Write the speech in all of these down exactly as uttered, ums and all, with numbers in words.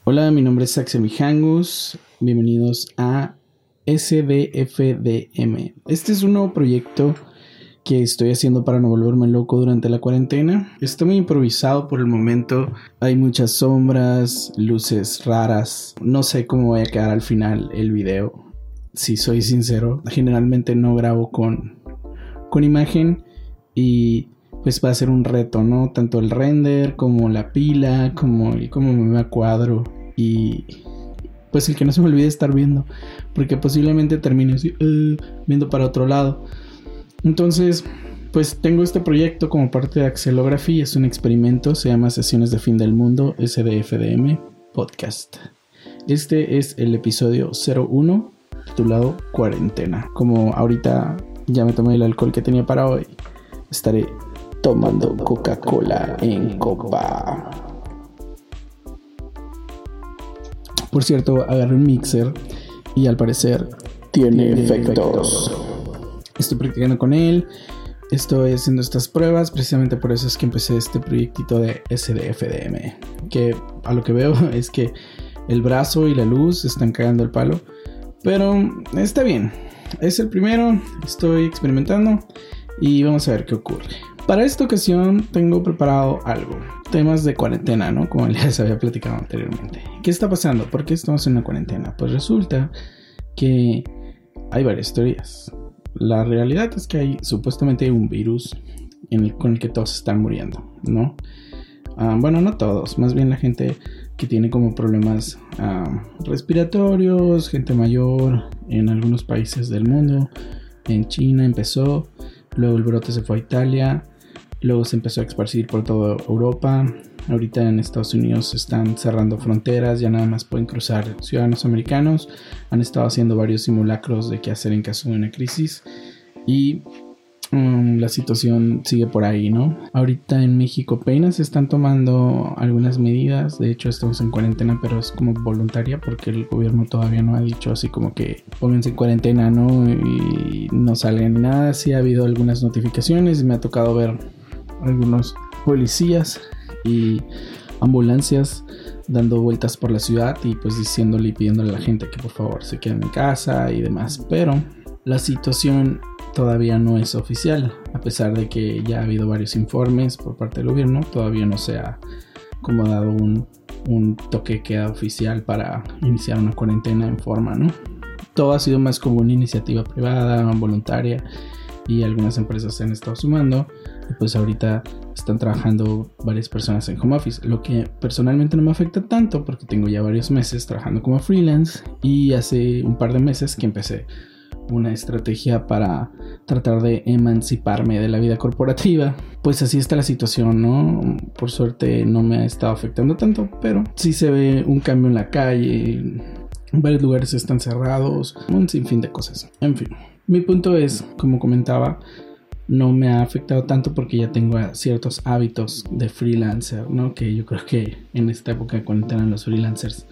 Hola, mi nombre es Axel Mijangus. Bienvenidos a S D F D M. Este es un nuevo proyecto que estoy haciendo para no volverme loco durante la cuarentena. Está muy improvisado por el momento. Hay muchas sombras, luces raras. No sé cómo va a quedar al final el video. Si soy sincero, generalmente no grabo con, con imagen y pues va a ser un reto, ¿no? Tanto el render como la pila, como el cómo me va a cuadro y pues el que no se me olvide estar viendo, porque posiblemente termine así, uh, viendo para otro lado. Entonces, pues tengo este proyecto como parte de Axelography. Es un experimento, se llama Sesiones de Fin del Mundo, S D F D M Podcast. Este es el episodio cero uno, titulado Cuarentena. Como ahorita ya me tomé el alcohol que tenía para hoy, estaré tomando Coca-Cola en copa. Por cierto, agarré un mixer y al parecer tiene efectos. Estoy practicando con él, estoy haciendo estas pruebas, precisamente por eso es que empecé este proyectito de S D F D M, que a lo que veo es que el brazo y la luz están cagando el palo, pero está bien, es el primero, estoy experimentando y vamos a ver qué ocurre. Para esta ocasión tengo preparado algo, temas de cuarentena, ¿no? Como les había platicado anteriormente. ¿Qué está pasando? ¿Por qué estamos en una cuarentena? Pues resulta que hay varias teorías. La realidad es que hay supuestamente un virus en el, con el que todos están muriendo, ¿no? Uh, bueno, no todos, más bien la gente que tiene como problemas uh, respiratorios, gente mayor en algunos países del mundo. En China empezó, luego el brote se fue a Italia, luego se empezó a esparcir por toda Europa. Ahorita en Estados Unidos están cerrando fronteras, ya nada más pueden cruzar ciudadanos americanos. Han estado haciendo varios simulacros de qué hacer en caso de una crisis y um, la situación sigue por ahí, ¿no? Ahorita en México apenas se están tomando algunas medidas. De hecho estamos en cuarentena, pero es como voluntaria porque el gobierno todavía no ha dicho así como que pónganse en cuarentena, ¿no? Y no salen ni nada. Sí ha habido algunas notificaciones y me ha tocado ver algunos policías y ambulancias dando vueltas por la ciudad y pues diciéndole y pidiéndole a la gente que por favor se queden en casa y demás, pero la situación todavía no es oficial, a pesar de que ya ha habido varios informes por parte del gobierno. Todavía no se ha como dado un, un toque de queda oficial para iniciar una cuarentena en forma, ¿no? Todo ha sido más como una iniciativa privada, voluntaria, y algunas empresas se han estado sumando y pues ahorita están trabajando varias personas en home office, lo que personalmente no me afecta tanto porque tengo ya varios meses trabajando como freelance y hace un par de meses que empecé una estrategia para tratar de emanciparme de la vida corporativa. Pues así está la situación, ¿no? Por suerte no me ha estado afectando tanto, pero sí se ve un cambio en la calle, varios lugares están cerrados, un sinfín de cosas. En fin, mi punto es, como comentaba, no me ha afectado tanto porque ya tengo ciertos hábitos de freelancer, ¿no? Que yo creo que en esta época de cuarentena los freelancers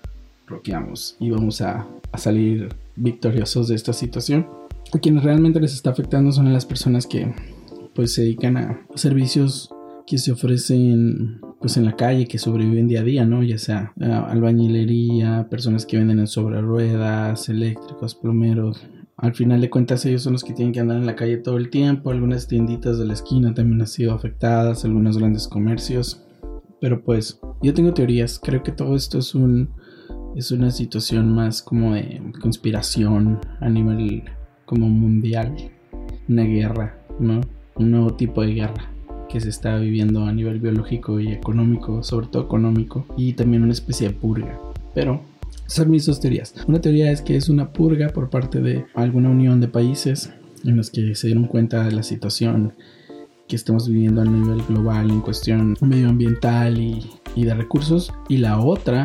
rockeamos y vamos a, a salir victoriosos de esta situación. A quienes realmente les está afectando son a las personas que pues se dedican a servicios que se ofrecen pues en la calle, que sobreviven día a día, ¿no? Ya sea uh, albañilería, personas que venden en sobre ruedas, eléctricos, plomeros. Al final de cuentas ellos son los que tienen que andar en la calle todo el tiempo. Algunas tienditas de la esquina también han sido afectadas, algunos grandes comercios. Pero pues yo tengo teorías. Creo que todo esto es un es una situación más como de conspiración a nivel como mundial. Una guerra, ¿no? Un nuevo tipo de guerra que se está viviendo a nivel biológico y económico, sobre todo económico, y también una especie de purga. Pero son mis dos teorías. Una teoría es que es una purga por parte de alguna unión de países en los que se dieron cuenta de la situación que estamos viviendo a nivel global en cuestión medioambiental y, y de recursos. Y la otra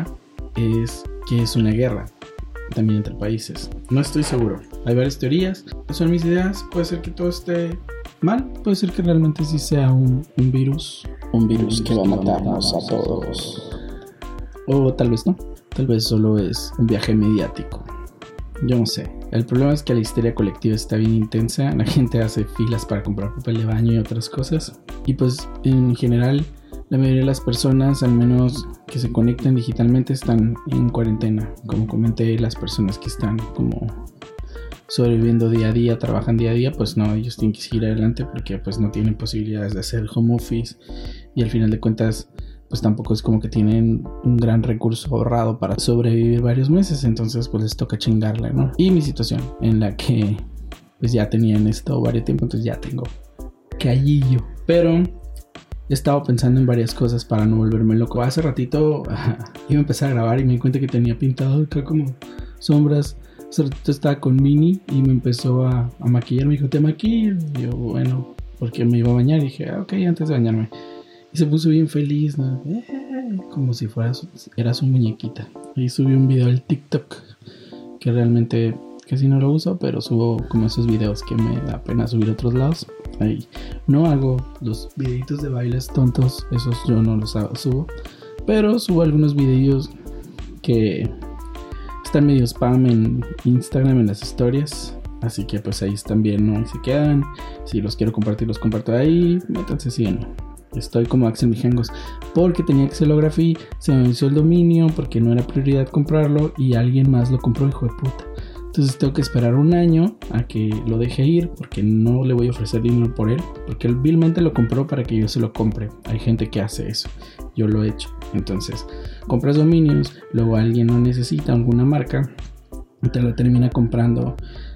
es que es una guerra también entre países. No estoy seguro. Hay varias teorías. Son mis ideas. Puede ser que todo esté mal. Puede ser que realmente sí sea un, un virus. Un virus que va a matarnos a todos. O tal vez no. Tal vez solo es un viaje mediático. Yo no sé. El problema es que la histeria colectiva está bien intensa. La gente hace filas para comprar papel de baño y otras cosas. Y pues en general La mayoría de las personas, al menos que se conectan digitalmente, están en cuarentena. Como comenté, las personas que están como sobreviviendo día a día, trabajan día a día, pues no, ellos tienen que seguir adelante porque pues no tienen posibilidades de hacer home office y al final de cuentas pues tampoco es como que tienen un gran recurso ahorrado para sobrevivir varios meses, entonces pues les toca chingarle, ¿no? Y mi situación en la que pues ya tenía en esto varios tiempo, entonces ya tengo callillo, pero he estado pensando en varias cosas para no volverme loco. Hace ratito iba a empezar a grabar y me di cuenta que tenía pintado acá como sombras. Hace ratito estaba con Mini y me empezó a, a maquillar, me dijo, ¿te maquillo? Y yo, bueno, porque me iba a bañar y dije, ah, ok, antes de bañarme. Y se puso bien feliz, ¿no? Eh, como si fuera su, era su muñequita. Y subí un video al TikTok que realmente casi no lo uso, pero subo como esos videos que me da pena subir a otros lados. Ahí no hago los videitos de bailes tontos, esos yo no los hago, subo, pero subo algunos videos que están medio spam en Instagram, en las historias. Así que pues ahí están bien, ¿no? Ahí se quedan. Si los quiero compartir, los comparto ahí. Métanse, síganme. Estoy como Axel Mijangos porque tenía Axelography, se me venció el dominio porque no era prioridad comprarlo y alguien más lo compró, hijo de puta. Entonces tengo que esperar un año a que lo deje ir porque no le voy a ofrecer dinero por él, porque él vilmente lo compró para que yo se lo compre. Hay gente que hace eso, yo lo he hecho. Entonces compras dominios, luego alguien lo necesita, alguna marca, y te lo termina comprando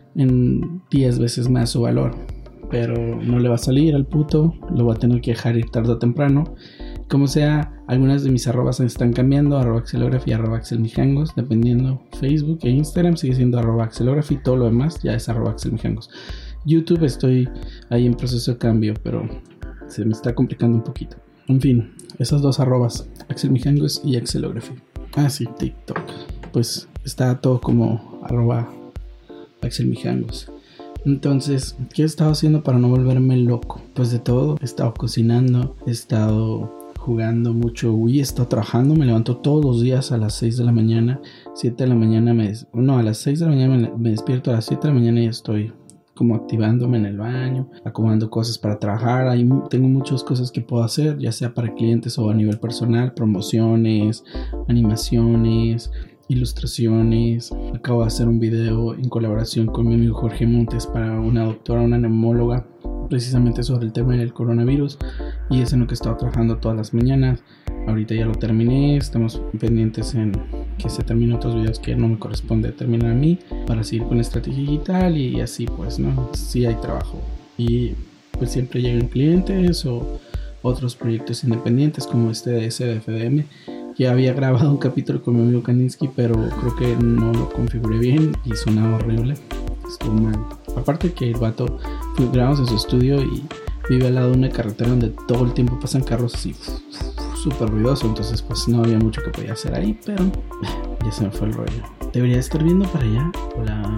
en diez veces más su valor. Pero no le va a salir al puto, lo va a tener que dejar ir tarde o temprano. Como sea, algunas de mis arrobas se están cambiando, arroba Axelography, arroba Axelmijangos, dependiendo. Facebook e Instagram sigue siendo arroba Axelography, todo lo demás ya es arroba Axelmijangos. YouTube estoy ahí en proceso de cambio, pero se me está complicando un poquito. En fin, esas dos arrobas, Axelmijangos y Axelography. Ah, sí, TikTok. Pues está todo como arroba Axelmijangos. Entonces, ¿qué he estado haciendo para no volverme loco? Pues de todo, he estado cocinando, he estado jugando mucho Wii, he estado trabajando, me levanto todos los días a las seis de la mañana, siete de la mañana, me des... no, a las seis de la mañana me, me despierto, a las siete de la mañana y estoy como activándome en el baño, acomodando cosas para trabajar. Ahí tengo muchas cosas que puedo hacer, ya sea para clientes o a nivel personal, promociones, animaciones, ilustraciones. Acabo de hacer un video en colaboración con mi amigo Jorge Montes para una doctora, una neumóloga, precisamente sobre el tema del coronavirus, y es en lo que he estado trabajando todas las mañanas. Ahorita ya lo terminé, estamos pendientes en que se terminen otros videos que no me corresponde terminar a mí para seguir con la estrategia digital y así pues, ¿no? Sí hay trabajo y pues siempre llegan clientes o otros proyectos independientes como este de S D F D M. Ya había grabado un capítulo con mi amigo Kandinsky, pero creo que no lo configuré bien y sonaba horrible. Estuvo mal. Aparte que el vato, pues, grabamos en su estudio y vive al lado de una carretera donde todo el tiempo pasan carros así súper ruidoso. Entonces pues no había mucho que podía hacer ahí, pero ya se me fue el rollo. Debería estar viendo para allá. Hola.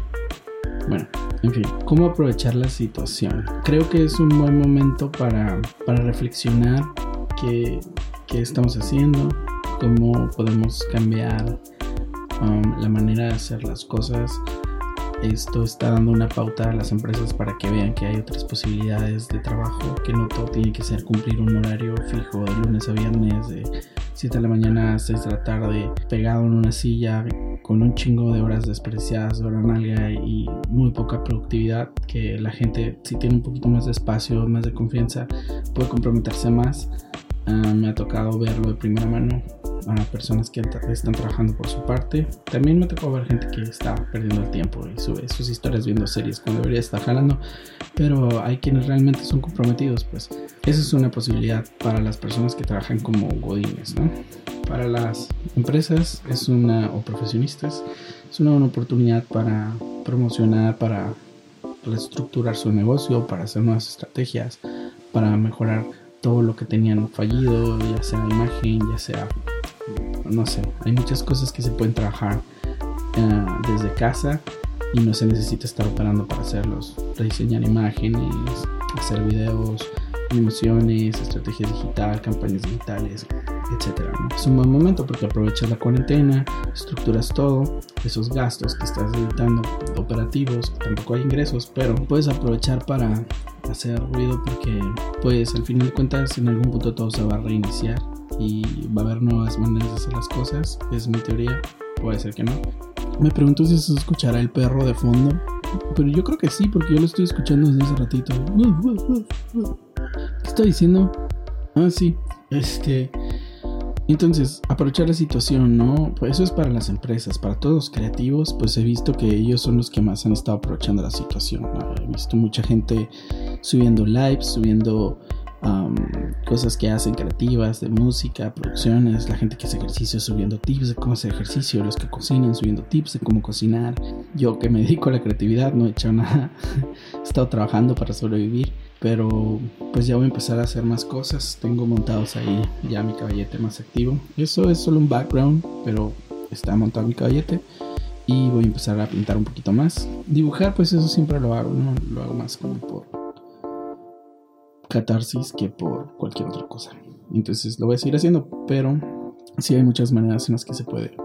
Bueno, en fin, ¿cómo aprovechar la situación? Creo que es un buen momento para, para reflexionar qué, qué estamos haciendo, cómo podemos cambiar um, la manera de hacer las cosas. Esto está dando una pauta a las empresas para que vean que hay otras posibilidades de trabajo, que no todo tiene que ser cumplir un horario fijo de lunes a viernes de siete de la mañana a seis de la tarde, pegado en una silla con un chingo de horas desperdiciadas de hora nalga y muy poca productividad, que la gente, si tiene un poquito más de espacio, más de confianza, puede comprometerse más. Uh, me ha tocado verlo de primera mano a personas que están trabajando por su parte. También me tocó ver gente que está perdiendo el tiempo y sube sus historias viendo series cuando debería estar jalando, pero hay quienes realmente son comprometidos. Pues esa es una posibilidad para las personas que trabajan como godines, ¿no? Para las empresas es una, o profesionistas, es una buena oportunidad para promocionar, para reestructurar su negocio, para hacer nuevas estrategias, para mejorar todo lo que tenían fallido, ya sea imagen, ya sea, no sé, hay muchas cosas que se pueden trabajar uh, desde casa y no se necesita estar operando para hacerlos. Rediseñar imágenes, hacer videos, animaciones, estrategias digital, campañas digitales, etcétera, ¿no? Es un buen momento porque aprovechas la cuarentena, estructuras todo, esos gastos que estás evitando operativos, tampoco hay ingresos, pero puedes aprovechar para hacer ruido porque pues al final de cuentas en algún punto todo se va a reiniciar y va a haber nuevas maneras de hacer las cosas. Es mi teoría, puede ser que no. Me pregunto si se escuchará el perro de fondo, pero yo creo que sí, porque yo lo estoy escuchando desde hace ratito. ¿Qué estoy diciendo? Ah, sí, este... Entonces, aprovechar la situación, ¿no? Pues eso es para las empresas, para todos los creativos, pues he visto que ellos son los que más han estado aprovechando la situación, ¿no? He visto mucha gente subiendo lives, subiendo um, cosas que hacen creativas, de música, producciones, la gente que hace ejercicio subiendo tips de cómo hacer ejercicio, los que cocinan subiendo tips de cómo cocinar. Yo que me dedico a la creatividad no he hecho nada, he estado trabajando para sobrevivir. Pero pues ya voy a empezar a hacer más cosas. Tengo montados ahí ya mi caballete más activo. Eso es solo un background, pero está montado mi caballete. Y voy a empezar a pintar un poquito más. Dibujar, pues eso siempre lo hago, ¿no? Lo hago más como por catarsis que por cualquier otra cosa. Entonces lo voy a seguir haciendo, pero sí hay muchas maneras en las que se puede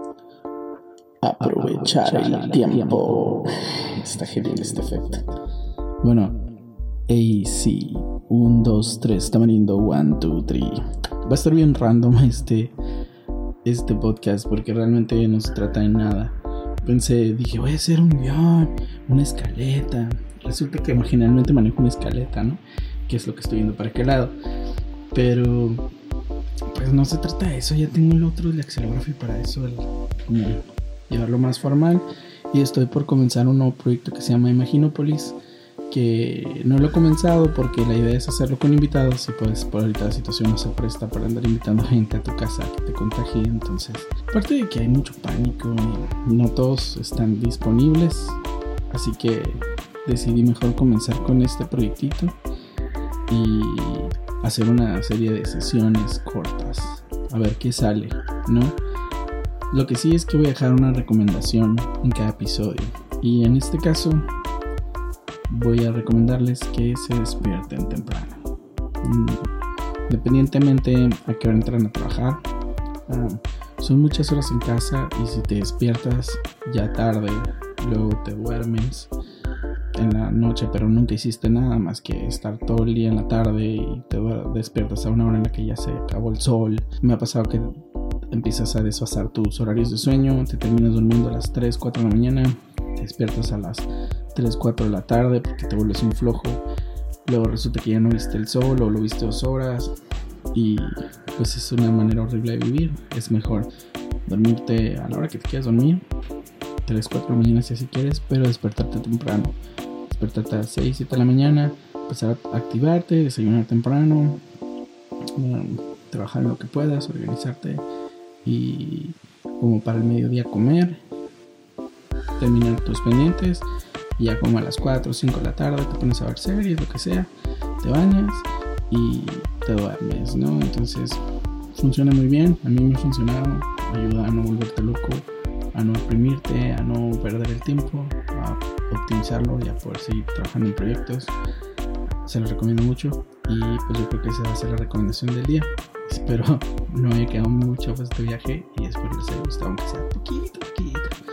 aprovechar el tiempo. Está genial este efecto. Bueno, hey, sí, un, dos, tres, tamarindo, one, two, three. Va a estar bien random este, este podcast porque realmente no se trata de nada. Pensé, dije, voy a hacer un guión, una escaleta. Resulta que generalmente manejo una escaleta, ¿no? Que es lo que estoy viendo para qué lado. Pero, pues no se trata de eso. Ya tengo el otro, el Axelography, para eso, el, como llevarlo más formal. Y estoy por comenzar un nuevo proyecto que se llama Imaginopolis, que no lo he comenzado porque la idea es hacerlo con invitados y pues por ahorita la situación no se presta para andar invitando gente a tu casa que te contagie. Entonces, aparte de que hay mucho pánico y no todos están disponibles, así que decidí mejor comenzar con este proyectito y hacer una serie de sesiones cortas, a ver qué sale, ¿no? Lo que sí es que voy a dejar una recomendación en cada episodio, y en este caso voy a recomendarles que se despierten temprano, independientemente a qué hora entran a trabajar. Um, son muchas horas en casa, y si te despiertas ya tarde, luego te duermes en la noche pero nunca hiciste nada más que estar todo el día en la tarde y te despiertas a una hora en la que ya se acabó el sol. Me ha pasado que empiezas a desfasar tus horarios de sueño, te terminas durmiendo a las tres, cuatro de la mañana, te despiertas a las tres, cuatro de la tarde porque te vuelves un flojo, luego resulta que ya no viste el sol o lo viste dos horas y pues es una manera horrible de vivir. Es mejor dormirte a la hora que te quieras dormir, tres, cuatro de la mañana si así quieres, pero despertarte temprano, despertarte a las seis, siete de la mañana, empezar a activarte, desayunar temprano, um, trabajar en lo que puedas, organizarte y como para el mediodía comer, terminar tus pendientes y ya como a las cuatro o cinco de la tarde te pones a ver series, lo que sea, te bañas y te duermes, ¿no? Entonces funciona muy bien, a mí me ha funcionado, ayuda a no volverte loco, a no deprimirte, a no perder el tiempo, a optimizarlo y a poder seguir trabajando en proyectos. Se los recomiendo mucho y pues yo creo que esa va a ser la recomendación del día. Espero no haya quedado mucho para este viaje y espero les haya gustado aunque sea poquito, poquito.